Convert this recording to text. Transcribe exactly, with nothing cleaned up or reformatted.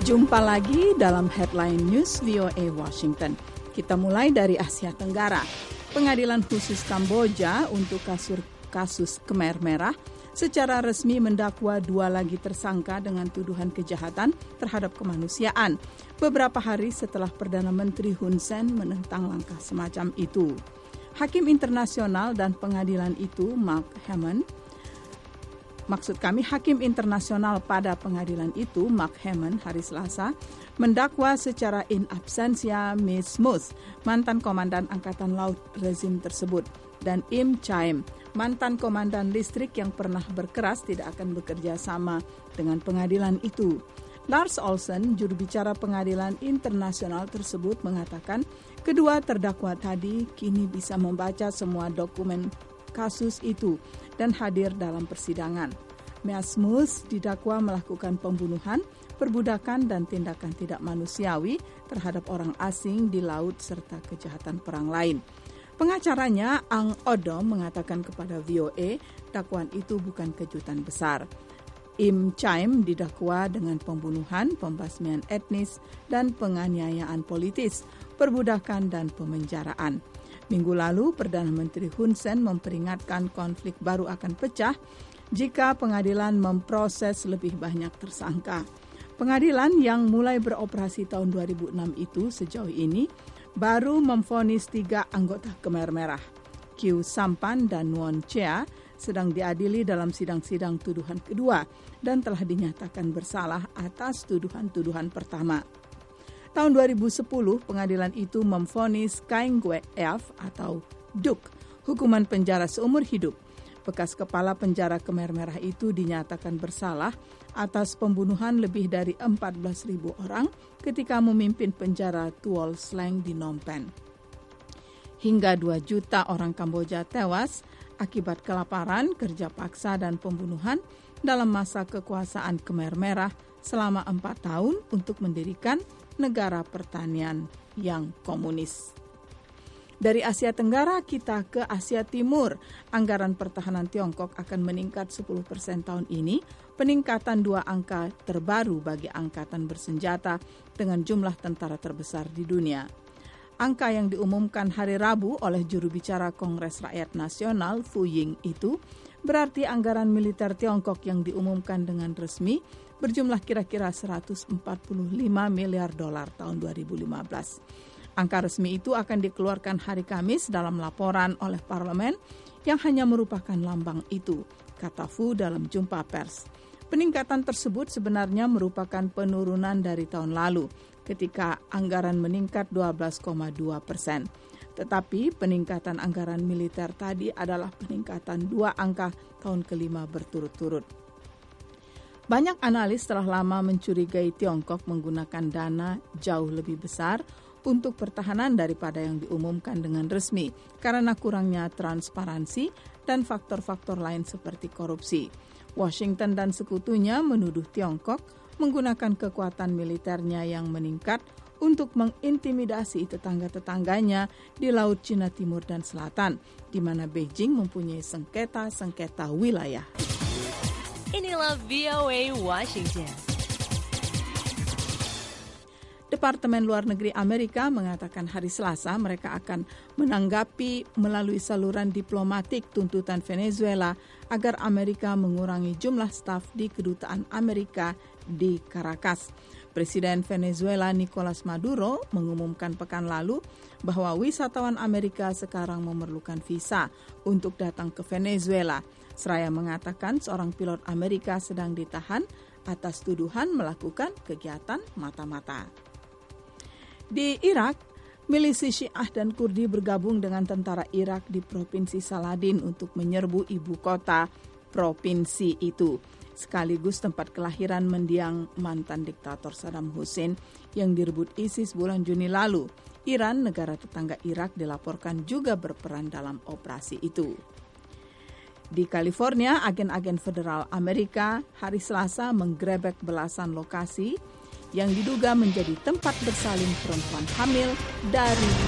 Jumpa lagi dalam Headline News V O A Washington. Kita mulai dari Asia Tenggara. Pengadilan khusus Kamboja untuk kasus, kasus Khmer Merah secara resmi mendakwa dua lagi tersangka dengan tuduhan kejahatan terhadap kemanusiaan beberapa hari setelah Perdana Menteri Hun Sen menentang langkah semacam itu. Hakim internasional dan pengadilan itu, Mark Hammond, Maksud kami, Hakim internasional pada pengadilan itu, Mark Hammond, hari Selasa, mendakwa secara in absentia Miss Muth, mantan komandan Angkatan Laut rezim tersebut, dan Im Chaim, mantan komandan listrik yang pernah berkeras tidak akan bekerja sama dengan pengadilan itu. Lars Olsen, juru bicara pengadilan internasional tersebut, mengatakan kedua terdakwa tadi kini bisa membaca semua dokumen kasus itu dan hadir dalam persidangan. Miss Muth didakwa melakukan pembunuhan, perbudakan dan tindakan tidak manusiawi terhadap orang asing di laut serta kejahatan perang lain. Pengacaranya Ang Odom mengatakan kepada V O A dakwaan itu bukan kejutan besar. Im Chaim didakwa dengan pembunuhan, pembasmian etnis dan penganiayaan politis, perbudakan dan pemenjaraan. Minggu lalu, Perdana Menteri Hun Sen memperingatkan konflik baru akan pecah jika pengadilan memproses lebih banyak tersangka. Pengadilan yang mulai beroperasi tahun dua ribu enam itu sejauh ini baru memvonis tiga anggota Khmer Merah. Kieu Sampan dan Nuon Chea sedang diadili dalam sidang-sidang tuduhan kedua dan telah dinyatakan bersalah atas tuduhan-tuduhan pertama. Tahun dua ribu sepuluh, pengadilan itu memvonis Kaing Gwe Eaf atau Duk hukuman penjara seumur hidup. Bekas kepala penjara Khmer Merah itu dinyatakan bersalah atas pembunuhan lebih dari empat belas ribu orang ketika memimpin penjara Tuol Sleng di Phnom Penh. Hingga dua juta orang Kamboja tewas akibat kelaparan, kerja paksa dan pembunuhan dalam masa kekuasaan Khmer Merah selama empat tahun untuk mendirikan negara pertanian yang komunis. Dari Asia Tenggara kita ke Asia Timur. Anggaran pertahanan Tiongkok akan meningkat sepuluh persen tahun ini, peningkatan dua angka terbaru bagi angkatan bersenjata dengan jumlah tentara terbesar di dunia. Angka yang diumumkan hari Rabu oleh juru bicara Kongres Rakyat Nasional Fu Ying itu berarti anggaran militer Tiongkok yang diumumkan dengan resmi berjumlah kira-kira seratus empat puluh lima miliar dolar tahun dua ribu lima belas. Angka resmi itu akan dikeluarkan hari Kamis dalam laporan oleh parlemen yang hanya merupakan lambang itu, kata Fu dalam jumpa pers. Peningkatan tersebut sebenarnya merupakan penurunan dari tahun lalu ketika anggaran meningkat dua belas koma dua persen. Tetapi peningkatan anggaran militer tadi adalah peningkatan dua angka tahun kelima berturut-turut. Banyak analis telah lama mencurigai Tiongkok menggunakan dana jauh lebih besar untuk pertahanan daripada yang diumumkan dengan resmi karena kurangnya transparansi dan faktor-faktor lain seperti korupsi. Washington dan sekutunya menuduh Tiongkok menggunakan kekuatan militernya yang meningkat untuk mengintimidasi tetangga-tetangganya di Laut Cina Timur dan Selatan, di mana Beijing mempunyai sengketa-sengketa wilayah. Inilah V O A Washington. Departemen Luar Negeri Amerika mengatakan hari Selasa mereka akan menanggapi melalui saluran diplomatik tuntutan Venezuela agar Amerika mengurangi jumlah staf di kedutaan Amerika di Caracas. Presiden Venezuela Nicolas Maduro mengumumkan pekan lalu bahwa wisatawan Amerika sekarang memerlukan visa untuk datang ke Venezuela. Seraya mengatakan seorang pilot Amerika sedang ditahan atas tuduhan melakukan kegiatan mata-mata. Di Irak, milisi Syiah dan Kurdi bergabung dengan tentara Irak di Provinsi Saladin untuk menyerbu ibu kota provinsi itu, sekaligus tempat kelahiran mendiang mantan diktator Saddam Hussein yang direbut ISIS bulan Juni lalu. Iran, negara tetangga Irak, dilaporkan juga berperan dalam operasi itu. Di California, agen-agen federal Amerika hari Selasa menggerebek belasan lokasi yang diduga menjadi tempat bersalin perempuan hamil dari